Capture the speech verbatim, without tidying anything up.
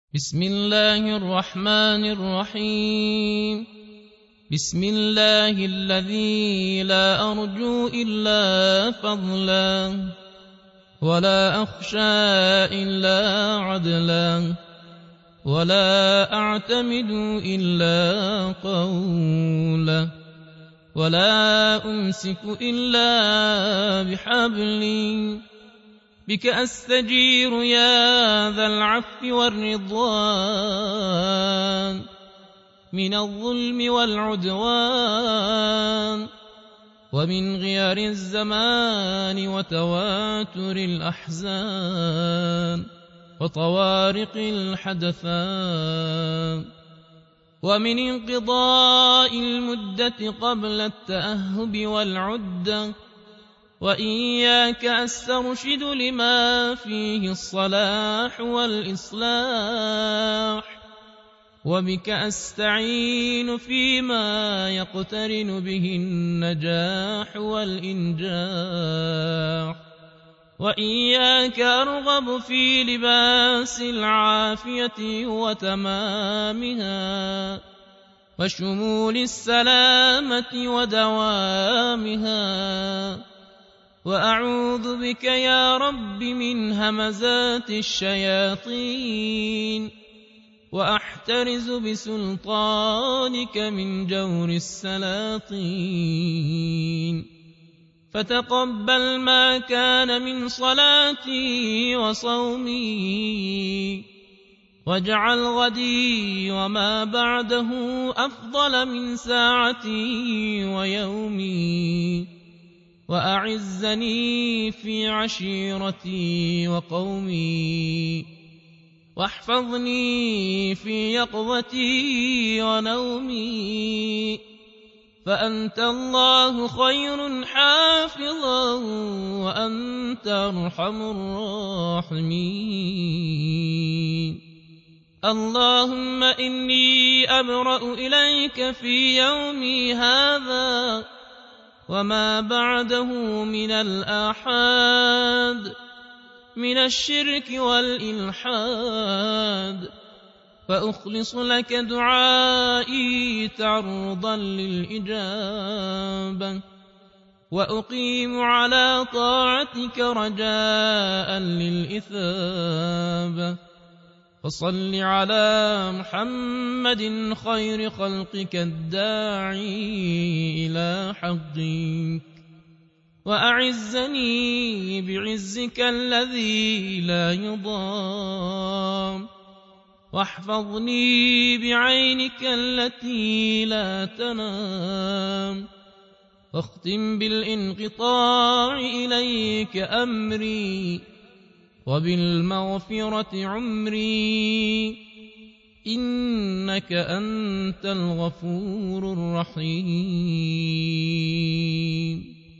بسم الله الرحمن الرحيم. بسم الله الذي لا أرجو إلا فضلا ولا أخشى إلا عدلا ولا أعتمد إلا قولا ولا أمسك إلا بحبل بك أستجير يا ذا العفو والرضوان من الظلم والعدوان ومن غير الزمان وتواتر الأحزان وطوارق الحدثان ومن انقضاء المدة قبل التأهب والعدة وإياك أسترشد لما فيه الصلاح والإصلاح وبك أستعين فيما يقترن به النجاح والإنجاح وإياك أرغب في لباس العافية وتمامها وشمول السلامة ودوامها وأعوذ بك يا رب من همزات الشياطين وأحترز بسلطانك من جور السلاطين فتقبل ما كان من صلاتي وصومي واجعل غدي وما بعده أفضل من ساعتي ويومي وأعزني في عشيرتي وقومي واحفظني في يقظتي ونومي فأنت الله خير حافظا وأنت أرحم الراحمين. اللهم إني أبرأ إليك في يومي هذا وما بعده من الآحاد من الشرك والإلحاد فأخلص لك دعائي تعرضا للإجابة وأقيم على طاعتك رجاء للإثابة فصل على محمد خير خلقك الداعي إلى حقك وأعزني بعزك الذي لا يضام واحفظني بعينك التي لا تنام واختم بالانقطاع إليك أمري وبالمغفرة عمري إنك أنت الغفور الرحيم.